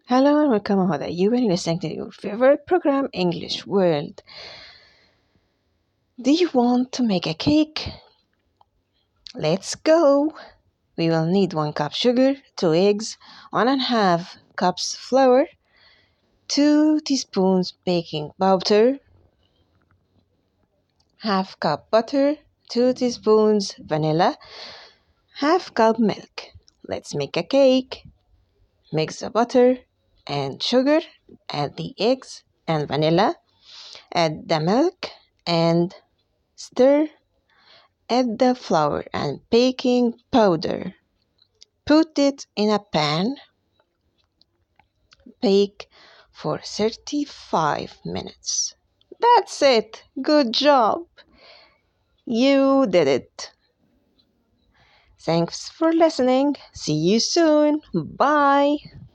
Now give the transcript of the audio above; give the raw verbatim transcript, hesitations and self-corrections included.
Hello and welcome Hoda. You are listening to your favorite program, English World. Do you want to make a cake? Let's go! We will need one cup sugar, two eggs, one and a half cups flour, two teaspoons baking powder, half cup butter, two teaspoons vanilla, half cup milk. Let's make a cake. Mix the butter and sugar, add the eggs and vanilla, add the milk and stir. Add the flour and baking powder. Put it in a pan. Bake for thirty-five minutes. That's it. Good job. You did it. Thanks for listening. See you soon. Bye.